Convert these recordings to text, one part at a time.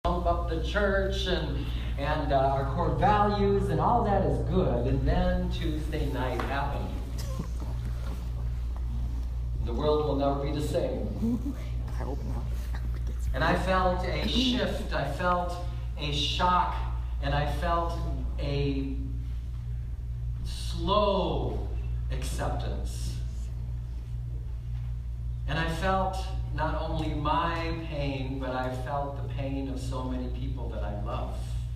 pump up the church and our core values, and all that is good. And then Tuesday night happened. The world will never be the same. I hope not. And I felt a shift, I felt a shock, and I felt a slow acceptance. And I felt not only my pain, but I felt the pain of so many people that I love.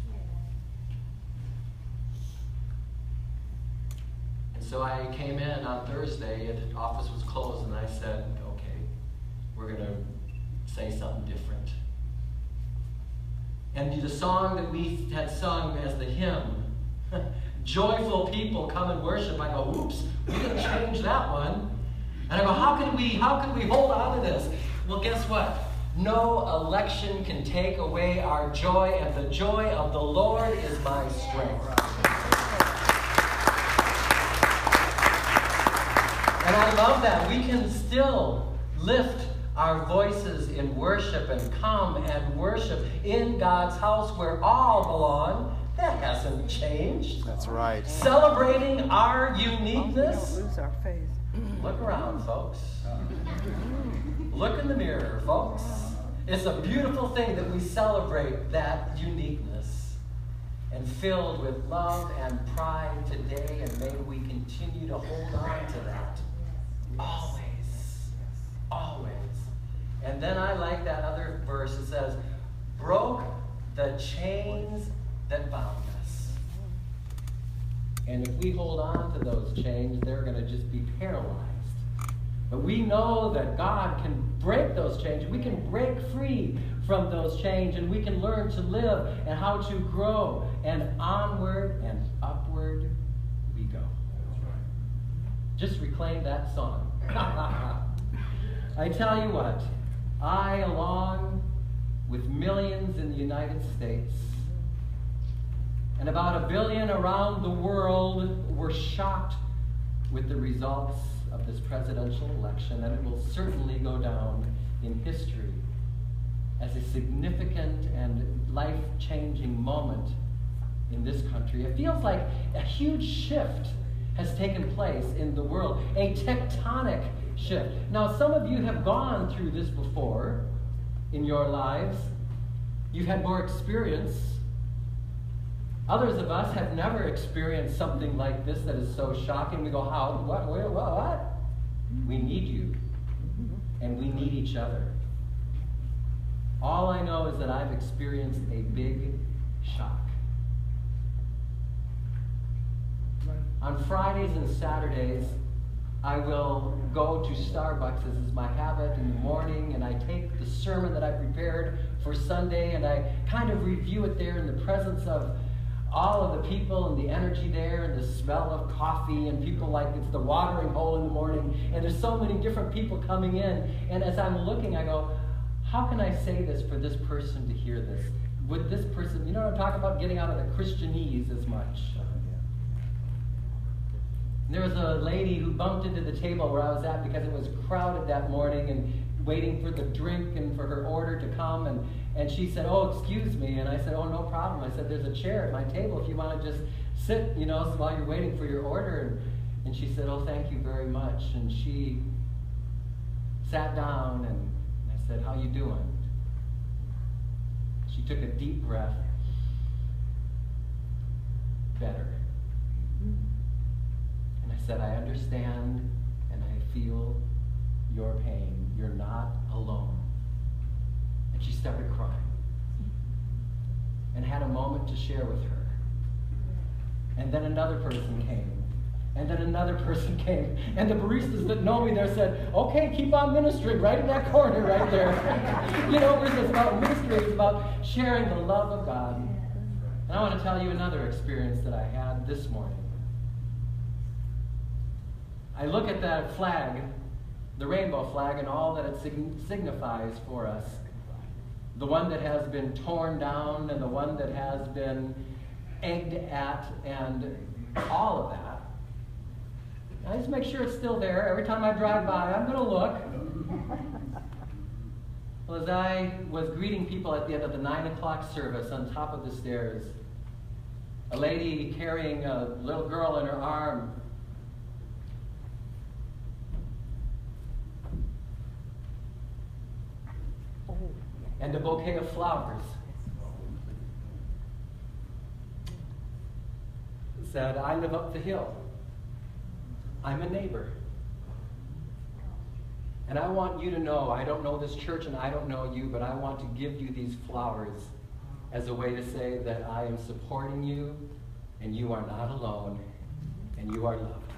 And so I came in on Thursday, and the office was closed, and I said, okay, we're going to say something different. And the song that we had sung as the hymn, Joyful People Come and Worship, I go, oops, we didn't change that one. And I go, how can we hold on to this? Well, guess what? No election can take away our joy, and the joy of the Lord is my strength. And I love that. We can still lift our voices in worship and come and worship in God's house where all belong. That hasn't changed. That's right. Celebrating our uniqueness. Lose our faith. Look around, folks. Look in the mirror, folks. It's a beautiful thing that we celebrate that uniqueness, and filled with love and pride today, and may we continue to hold on to that. Always. Always. And then I like that other verse. It says, broke the chains that bound us. And if we hold on to those chains, they're going to just be paralyzed. But we know that God can break those chains. We can break free from those chains, and we can learn to live and how to grow. And onward and upward we go. Just reclaim that song. I tell you what, I, along with millions in the United States, and about 1 billion around the world, were shocked with the results of this presidential election, and it will certainly go down in history as a significant and life-changing moment in this country. It feels like a huge shift has taken place in the world, a tectonic shift. Now, some of you have gone through this before in your lives. You've had more experience. Others of us have never experienced something like this that is so shocking. We go, how? What? We need you. And we need each other. All I know is that I've experienced a big shock. On Fridays and Saturdays, I will go to Starbucks, as is my habit, in the morning, and I take the sermon that I prepared for Sunday, and I kind of review it there in the presence of all of the people and the energy there and the smell of coffee, and people like it's the watering hole in the morning, and there's so many different people coming in. And as I'm looking, I go, how can I say this for this person to hear this? Would this person, you know what I'm talking about, getting out of the Christianese as much? There was a lady who bumped into the table where I was at because it was crowded that morning and waiting for the drink and for her order to come. And she said, oh, excuse me. And I said, oh, no problem. I said, there's a chair at my table if you want to just sit, while you're waiting for your order. And she said, oh, thank you very much. And she sat down, and I said, how you doing? She took a deep breath. Better. I said, I understand and I feel your pain. You're not alone. And she started crying and had a moment to share with her. And then another person came. And then another person came. And the baristas that know me there said, okay, keep on ministering right in that corner right there. It's about ministry. It's about sharing the love of God. And I want to tell you another experience that I had this morning. I look at that flag, the rainbow flag, and all that it signifies for us. The one that has been torn down and the one that has been egged at and all of that. I just make sure it's still there. Every time I drive by, I'm going to look. Well, as I was greeting people at the end of the 9 o'clock service on top of the stairs, a lady carrying a little girl in her arm and a bouquet of flowers said, "I live up the hill. I'm a neighbor. And I want you to know, I don't know this church and I don't know you, but I want to give you these flowers as a way to say that I am supporting you and you are not alone and you are loved."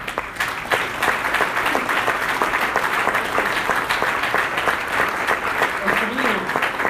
And to me,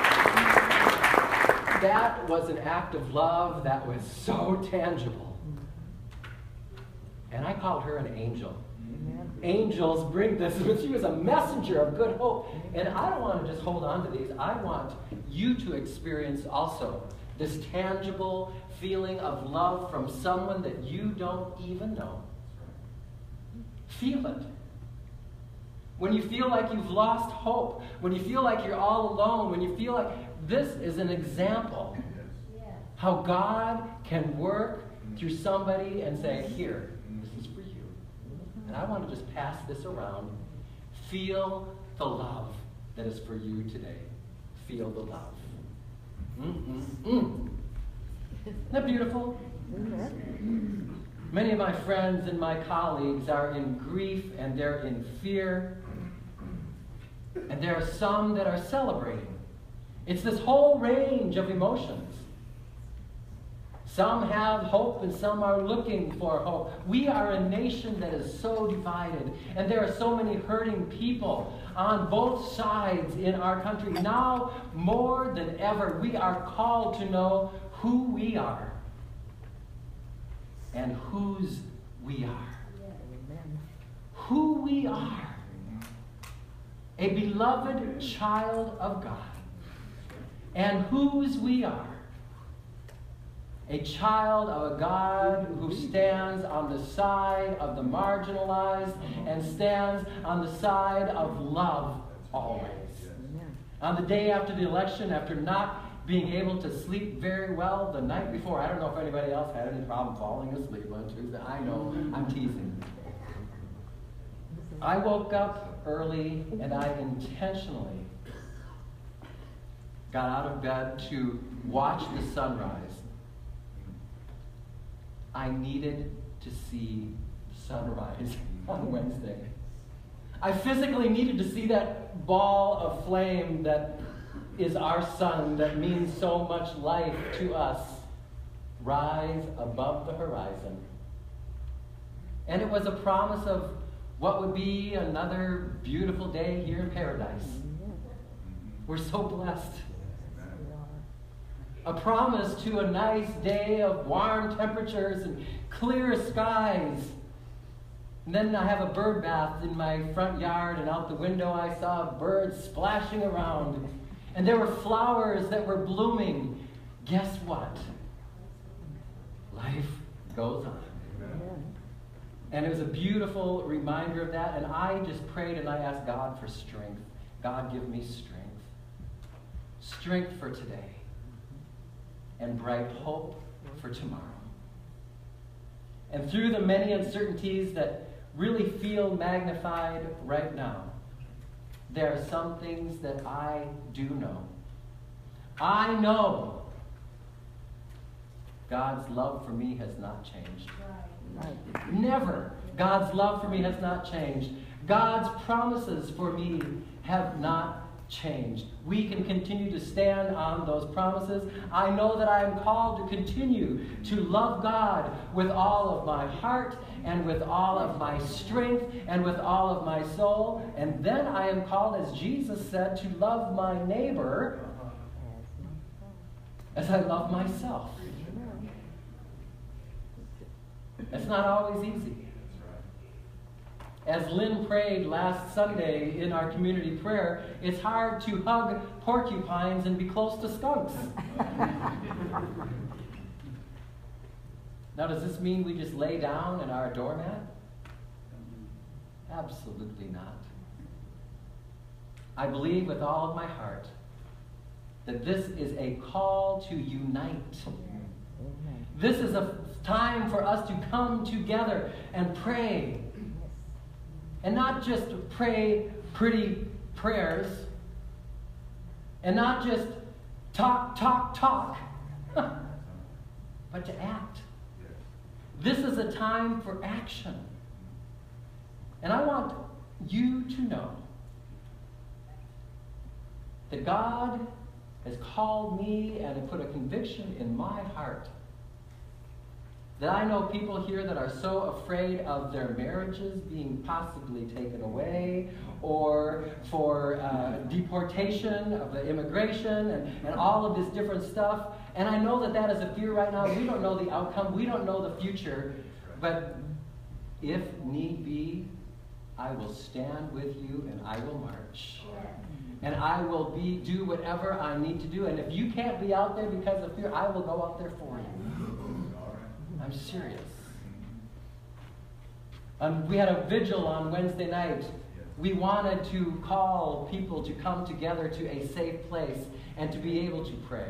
that was an act of love that was so tangible. And I called her an angel. Angels bring this, but she was a messenger of good hope. And I don't want to just hold on to these. I want you to experience also this tangible feeling of love from someone that you don't even know. Feel it. When you feel like you've lost hope, when you feel like you're all alone, when you feel like this is an example how God can work through somebody and say, "Here, this is for you." And I want to just pass this around. Feel the love that is for you today. Feel the love. Isn't that beautiful? Many of my friends and my colleagues are in grief and they're in fear. And there are some that are celebrating. It's this whole range of emotions. Some have hope and some are looking for hope. We are a nation that is so divided, and there are so many hurting people on both sides in our country. Now, more than ever, we are called to know who we are and whose we are. Who we are. A beloved child of God. And whose we are. A child of a God who stands on the side of the marginalized and stands on the side of love always. On the day after the election, after not being able to sleep very well the night before, I don't know if anybody else had any problem falling asleep on Tuesday. I know, I'm teasing. I woke up early and I intentionally got out of bed to watch the sunrise. I needed to see sunrise on Wednesday. I physically needed to see that ball of flame that is our sun, that means so much life to us, rise above the horizon. And it was a promise of what would be another beautiful day here in paradise. We're so blessed. A promise to a nice day of warm temperatures and clear skies. And then I have a bird bath in my front yard, and out the window I saw birds splashing around. And there were flowers that were blooming. Guess what? Life goes on. And it was a beautiful reminder of that. And I just prayed and I asked God for strength. God, give me strength. Strength for today. And bright hope for tomorrow. And through the many uncertainties that really feel magnified right now, there are some things that I do know. I know God's love for me has not changed. Right. Never. God's love for me has not changed. God's promises for me have not changed. We can continue to stand on those promises. I know that I am called to continue to love God with all of my heart and with all of my strength and with all of my soul. And then I am called, as Jesus said, to love my neighbor as I love myself. It's not always easy. As Lynn prayed last Sunday in our community prayer, it's hard to hug porcupines and be close to skunks. Now, does this mean we just lay down in our doormat? Absolutely not. I believe with all of my heart that this is a call to unite. This is a time for us to come together and pray. And not just pray pretty prayers. And not just talk, but to act. This is a time for action. And I want you to know that God has called me and put a conviction in my heart that I know people here that are so afraid of their marriages being possibly taken away, or for deportation of the immigration and all of this different stuff. And I know that that is a fear right now. We don't know the outcome. We don't know the future. But if need be, I will stand with you and I will march. And I will do whatever I need to do. And if you can't be out there because of fear, I will go out there for you. I'm serious. We had a vigil on Wednesday night. We wanted to call people to come together to a safe place and to be able to pray.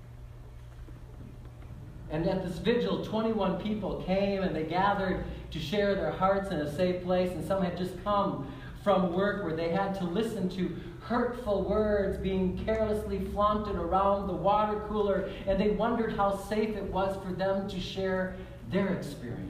And at this vigil, 21 people came and they gathered to share their hearts in a safe place. And some had just come from work where they had to listen to hurtful words being carelessly flaunted around the water cooler. And they wondered how safe it was for them to share their experience.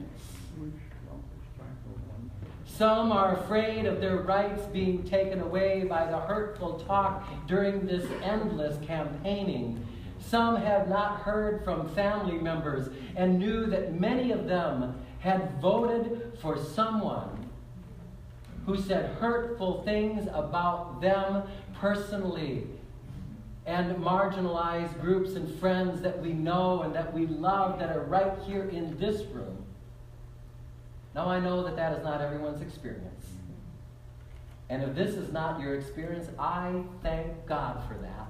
Some are afraid of their rights being taken away by the hurtful talk during this endless campaigning. Some have not heard from family members and knew that many of them had voted for someone who said hurtful things about them personally, and marginalized groups and friends that we know and that we love that are right here in this room. Now I know that that is not everyone's experience. And if this is not your experience, I thank God for that.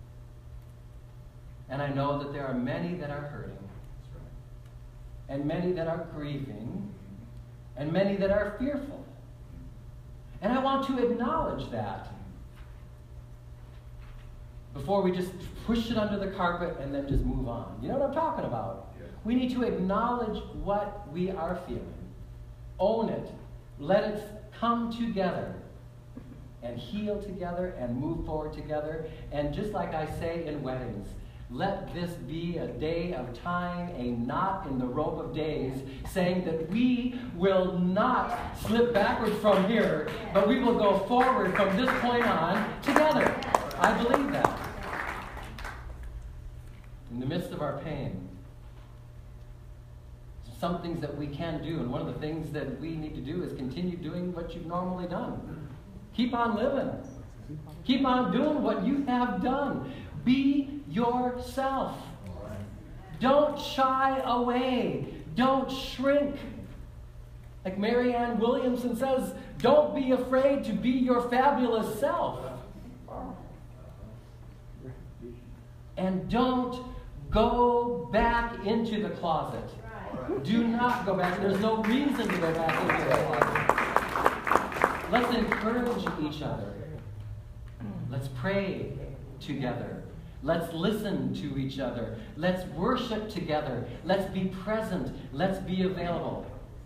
And I know that there are many that are hurting. And many that are grieving. And many that are fearful. And I want to acknowledge that before we just push it under the carpet and then just move on. You know what I'm talking about? Yeah. We need to acknowledge what we are feeling. Own it. Let it come together and heal together and move forward together. And just like I say in weddings, let this be a day of tying a knot in the rope of days, saying that we will not slip backwards from here, but we will go forward from this point on together. I believe that. In the midst of our pain, some things that we can do, and one of the things that we need to do is continue doing what you've normally done. Keep on living. Keep on doing what you have done. Be yourself. Don't shy away. Don't shrink. Like Marianne Williamson says, don't be afraid to be your fabulous self. And don't go back into the closet. Do not go back. There's no reason to go back into the closet. Let's encourage each other. Let's pray together. Let's listen to each other. Let's worship together. Let's be present. Let's be available.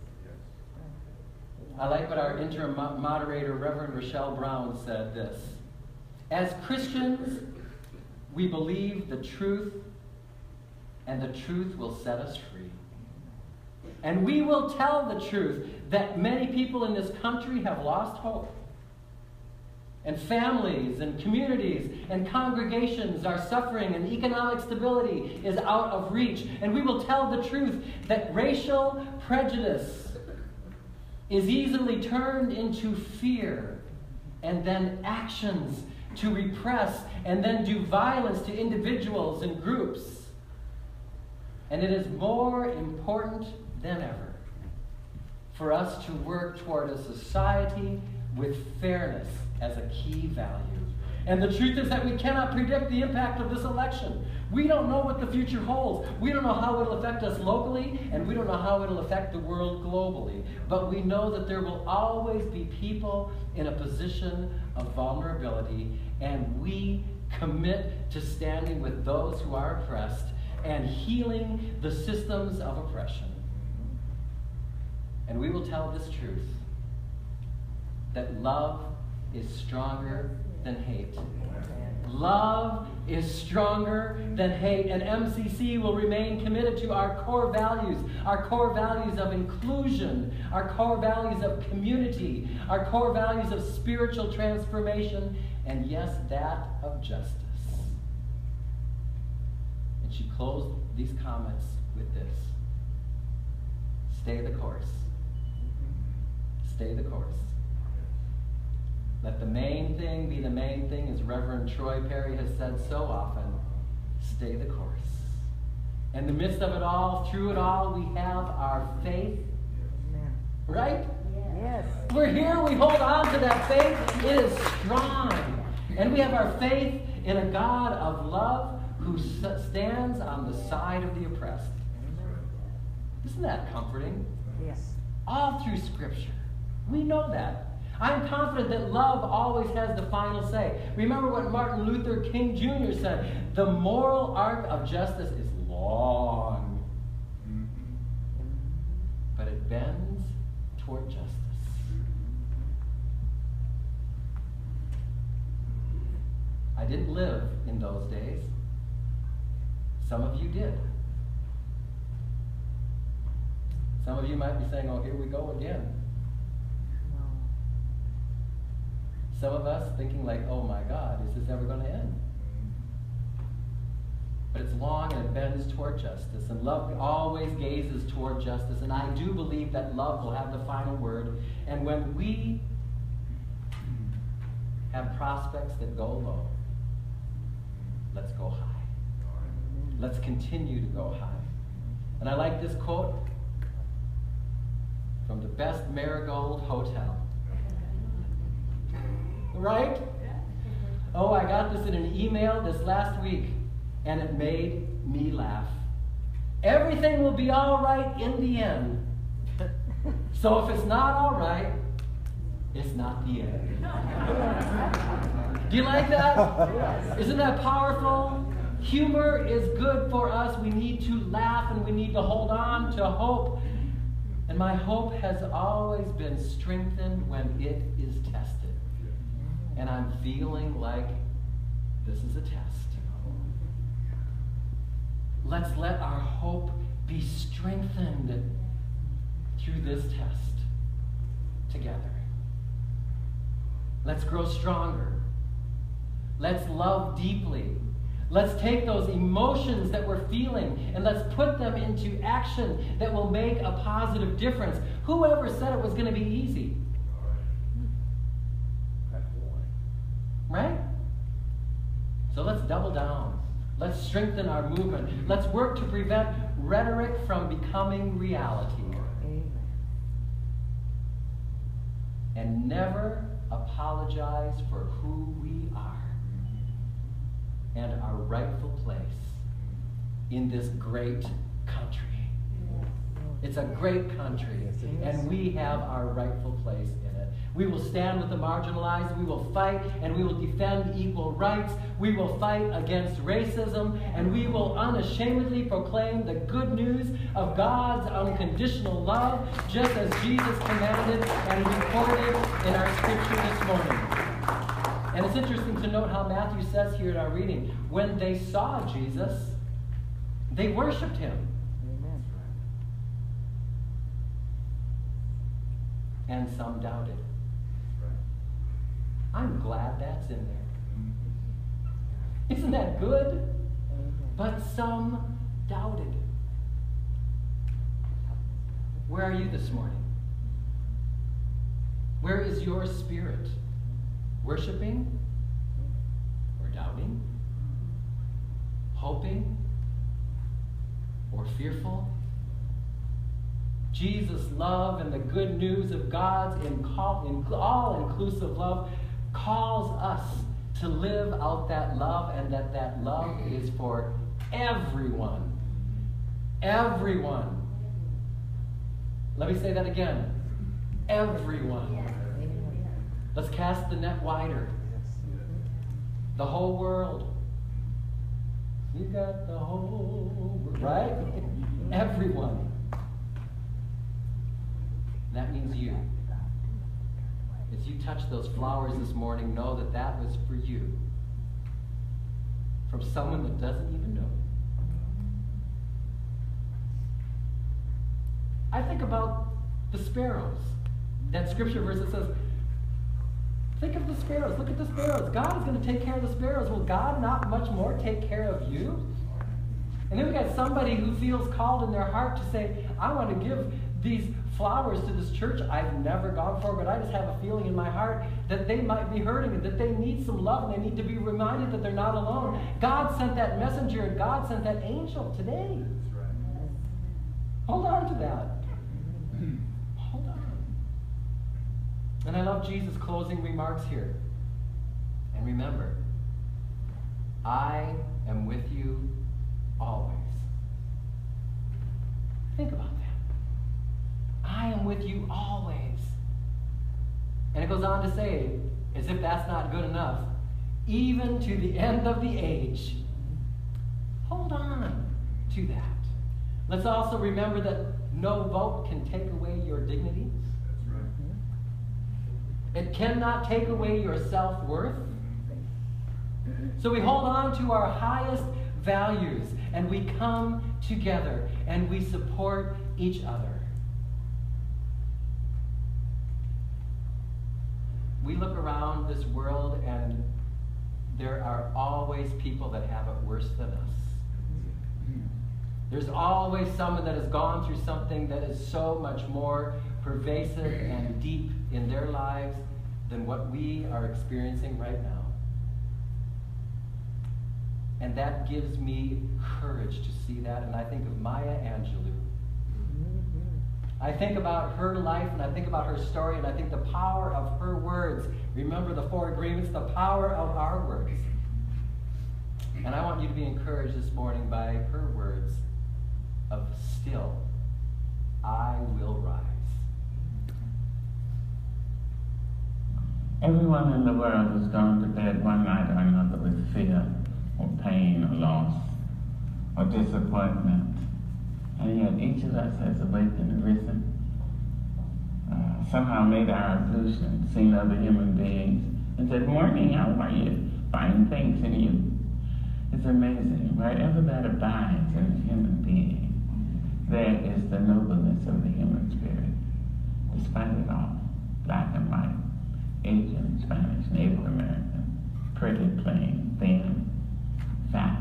I like what our interim moderator, Reverend Rochelle Brown, said this. As Christians, we believe the truth, and the truth will set us free. And we will tell the truth that many people in this country have lost hope. And families and communities and congregations are suffering, and economic stability is out of reach. And we will tell the truth that racial prejudice is easily turned into fear, and then actions to repress, and then do violence to individuals and groups. And it is more important than ever for us to work toward a society with fairness as a key value. And the truth is that we cannot predict the impact of this election. We don't know what the future holds. We don't know how it'll affect us locally, and we don't know how it'll affect the world globally. But we know that there will always be people in a position of vulnerability, and we commit to standing with those who are oppressed and healing the systems of oppression. And we will tell this truth, that love is stronger than hate. Love is stronger than hate, and MCC will remain committed to our core values of inclusion, our core values of community, our core values of spiritual transformation, and yes, that of justice. And she closed these comments with this: stay the course. Stay the course. Let the main thing be the main thing, as Reverend Troy Perry has said so often. Stay the course. In the midst of it all, through it all, we have our faith. Amen. Right? Yes. We're here, we hold on to that faith. It is strong. And we have our faith in a God of love who stands on the side of the oppressed. Isn't that comforting? Yes. All through Scripture. We know that. I'm confident that love always has the final say. Remember what Martin Luther King Jr. said: the moral arc of justice is long, but it bends toward justice. I didn't live in those days. Some of you did. Some of you might be saying, oh, here we go again. Some of us thinking like, oh my God, is this ever going to end? But it's long and it bends toward justice. And love always gazes toward justice. And I do believe that love will have the final word. And when we have prospects that go low, let's go high. Let's continue to go high. And I like this quote from the best Marigold Hotel. Right? Oh, I got this in an email this last week, and it made me laugh. Everything will be all right in the end. So if it's not all right, it's not the end. Do you like that? Isn't that powerful? Humor is good for us. We need to laugh and we need to hold on to hope. And my hope has always been strengthened when it is tested. And I'm feeling like this is a test. Let's let our hope be strengthened through this test together. Let's grow stronger. Let's love deeply. Let's take those emotions that we're feeling and let's put them into action that will make a positive difference. Whoever said it was going to be easy? Right? So let's double down. Let's strengthen our movement. Let's work to prevent rhetoric from becoming reality. Amen. And never apologize for who we are and our rightful place in this great country. It's a great country, and we have our rightful place in it. We will stand with the marginalized, we will fight, and we will defend equal rights. We will fight against racism, and we will unashamedly proclaim the good news of God's unconditional love, just as Jesus commanded and recorded in our scripture this morning. And it's interesting to note how Matthew says here in our reading, when they saw Jesus, they worshiped him. Amen. And some doubted. I'm glad that's in there. Isn't that good? Amen. But some doubted. Where are you this morning? Where is your spirit? Worshiping? Or doubting? Hoping? Or fearful? Jesus' love and the good news of God's all-inclusive love calls us to live out that love, and that love is for everyone. Everyone. Let me say that again. Everyone. Let's cast the net wider. The whole world. You got the whole world, right? Everyone. That means you. As you touch those flowers this morning, know that that was for you. From someone that doesn't even know. I think about the sparrows. That scripture verse that says, think of the sparrows. Look at the sparrows. God is going to take care of the sparrows. Will God not much more take care of you? And then we got somebody who feels called in their heart to say, I want to give these flowers to this church I've never gone for, but I just have a feeling in my heart that they might be hurting and that they need some love and they need to be reminded that they're not alone. God sent that messenger and God sent that angel today. That's right. Hold on to that. Hold on. And I love Jesus' closing remarks here. And remember, I am with you always. Think about that. I am with you always. And it goes on to say, as if that's not good enough, even to the end of the age. Hold on to that. Let's also remember that no vote can take away your dignity. That's right. It cannot take away your self-worth. So we hold on to our highest values and we come together and we support each other. We look around this world and there are always people that have it worse than us. There's always someone that has gone through something that is so much more pervasive and deep in their lives than what we are experiencing right now. And that gives me courage to see that. And I think of Maya Angelou. I think about her life and I think about her story and I think the power of her words. Remember the 4 agreements, the power of our words. And I want you to be encouraged this morning by her words of still, I will rise. Everyone in the world has gone to bed one night or another with fear or pain or loss or disappointment. And yet each of us has awakened and risen, somehow made our ablution, seen other human beings, and said, morning, how are you? Fine, thanks, and you? It's amazing. Wherever that abides in a human being, there is the nobleness of the human spirit, despite it all. Black and white, Asian, Spanish, Native American, pretty, plain, thin, fat.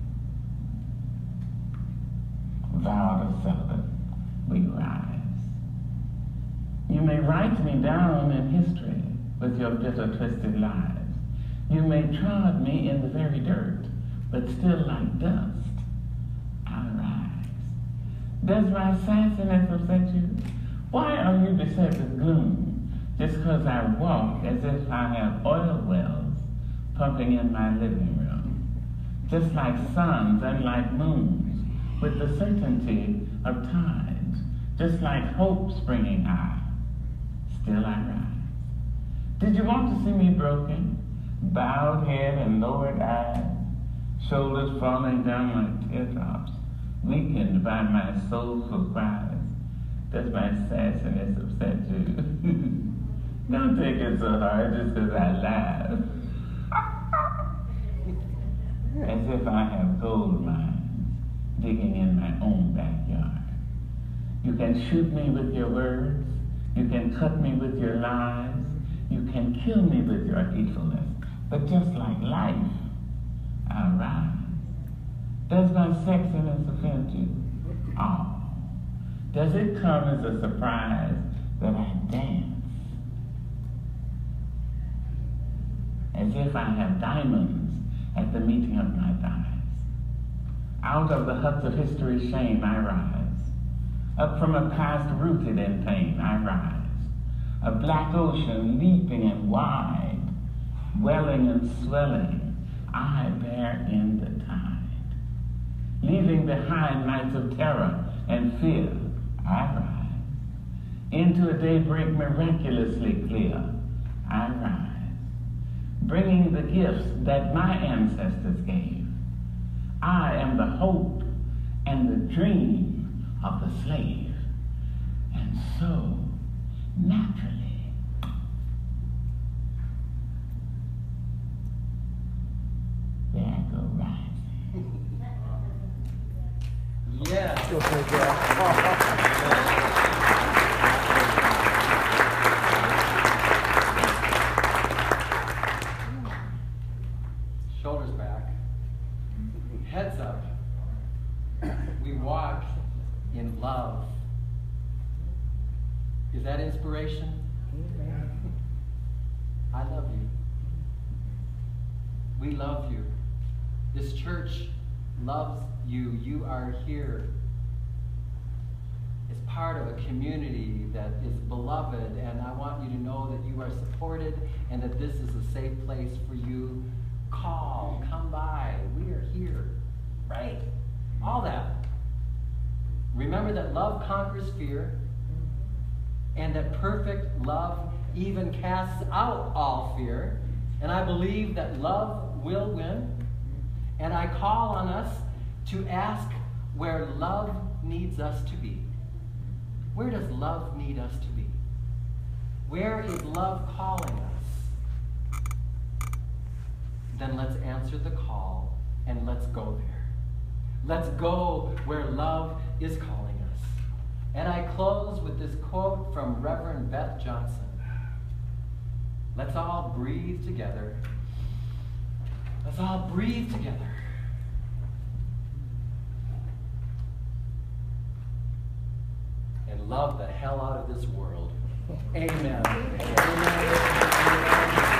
Vowed or celibate, we rise. You may write me down in history with your bitter, twisted lies. You may trod me in the very dirt, but still like dust, I rise. Does my sassiness upset you? Why are you beset with gloom? Just because I walk as if I have oil wells pumping in my living room. Just like suns and like moons, with the certainty of tides, just like hope springing high, still I rise. Did you want to see me broken? Bowed head and lowered eyes, shoulders falling down like teardrops, weakened by my soulful cries. Does my sassiness upset you? Don't take it so hard just because I laugh. As if I have gold mines digging in my own backyard. You can shoot me with your words. You can cut me with your lies. You can kill me with your hatefulness. But just like life, I rise. Does my sexiness offend you? Oh. Does it come as a surprise that I dance? As if I have diamonds at the meeting of my thighs. Out of the huts of history's shame I rise. Up from a past rooted in pain I rise. A black ocean leaping and wide, welling and swelling, I bear in the tide. Leaving behind nights of terror and fear, I rise. Into a daybreak miraculously clear, I rise. Bringing the gifts that my ancestors gave. I am the hope and the dream of the slave. And so, naturally, there I go rising. Yes. Shoulders back, heads up. We walk in love. Is that inspiration? I love you. We love you. This church loves you. You are here as part of a community that is beloved, and I want you to know that you are supported and that this is a safe place for you. Call, come by. We are here, right? All that. Remember that love conquers fear, and that perfect love even casts out all fear. And I believe that love will win. And I call on us to ask where love needs us to be. Where does love need us to be? Where is love calling us? Then let's answer the call and let's go there. Let's go where love is calling us. And I close with this quote from Reverend Beth Johnson. Let's all breathe together. Let's all breathe together. And love the hell out of this world. Amen. Amen. Amen.